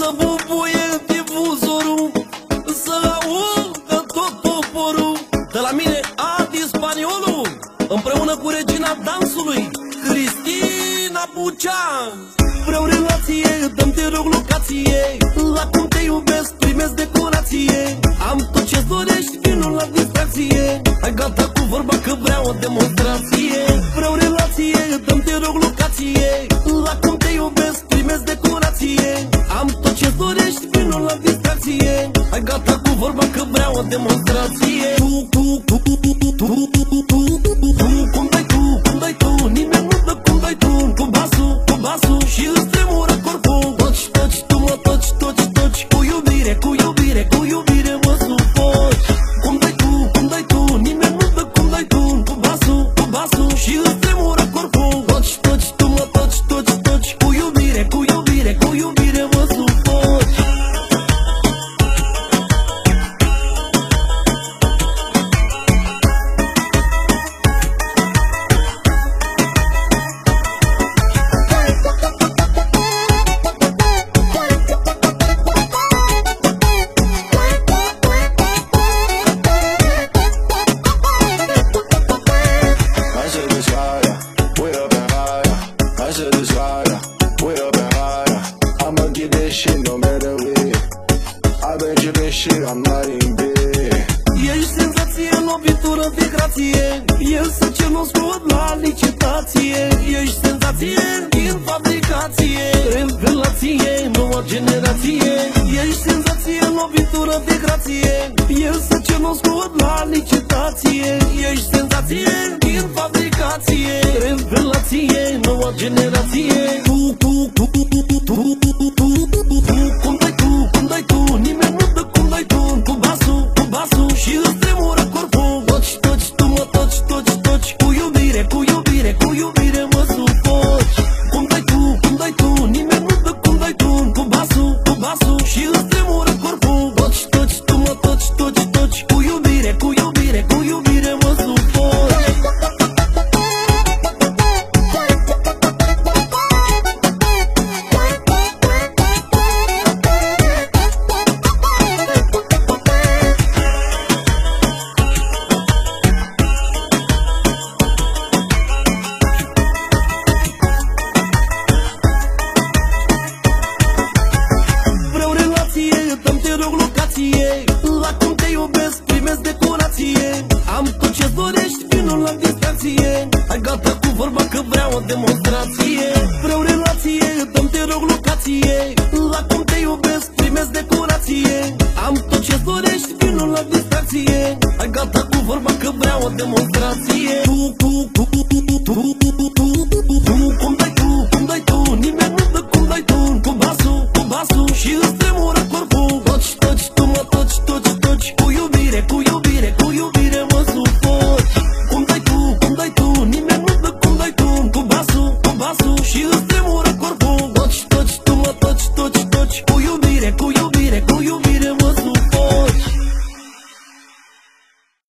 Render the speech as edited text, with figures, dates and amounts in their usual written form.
Să bubuie difuzorul, să audă tot poporul. De la mine Adi Spaniolul, împreună cu regina dansului, Cristina Bucean. Vreau relație, dă-mi te rog locație, la cum te iubesc primesc decorație. Am tot ce-ți dorești, vino la distracție. Hai gata cu vorba că vreau o demonstrație. Vreau relație, dă-mi te rog locație, la cum te iubesc primesc decorație. Am tot ce-ți dorești, vino la distracție. Hai gata cu vorba că vreau o demonstrație. Cum dai tu, nimeni nu dă cum dai tu. Cu basul și îți tremură corpul. Toci, tu mă toci. Cu iubire mă sufoci. Cum dai tu, nimeni nu dă cum dai tu. Cu basul și îți tremură corpul. Toci, tu mă toci. Cu iubire mă sufoci. Ești senzație, lovitură de grație, el să ce nu scot la licitație. Ești senzație din fabricație, revelație, noua generație. Ești senzație, lovitură de grație, el să ce nu scot la licitație. Ești senzație din fabricație, revelație, noua generație. Cum dai tu, nimeni nu dă cum dai tu. Cu basul și îți tremură corpul. Toci, tu mă toci. Cu iubire mă sufoci. Cum dai tu, nimeni nu dă cum dai tu. Cu basul și îți tremură corpul. Toci, tu mă toci. Cu iubire mă sufoci. La cum te iubesc primesc decorație. Am tot ce-ți dorești, vino la distracție. Hai gata cu vorba că vreau o demonstrație. Vreau relație, dă-mi te rog locație. La cum te iubesc primesc decorație. Am tot ce-ți dorești, vino la distracție. Hai gata cu vorba că vreau o demonstrație.